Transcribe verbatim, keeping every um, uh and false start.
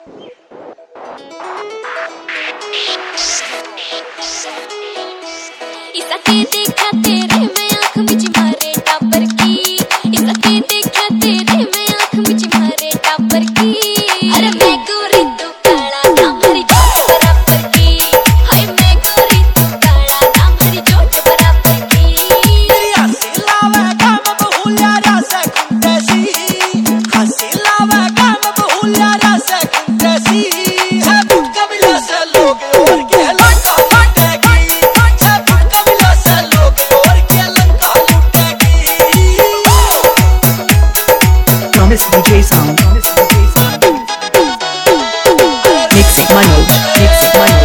इसके देखा तेरे मैं आँख मिच मारे टापर की, इसके देखा तेरे मैं आँख मिच मारे टापर की। अरे मैं गोरी तू काला ना हमारी जोट बराबर की, हाय मैं गोरी तू काला ना हमारी जोट बराबर की। तेरी हंसी लावे काम बहुलिया रसे कुंदेसी, हंसी लावे काम बहुलिया रसे कुंदेसी। है बुक्का मिला से लोग और के लंका लुटेगी, है बुक्का मिला से लोग और के Lanka लुटेगी। Thomas D J Sound. Mix it Manoj, mix it Manoj.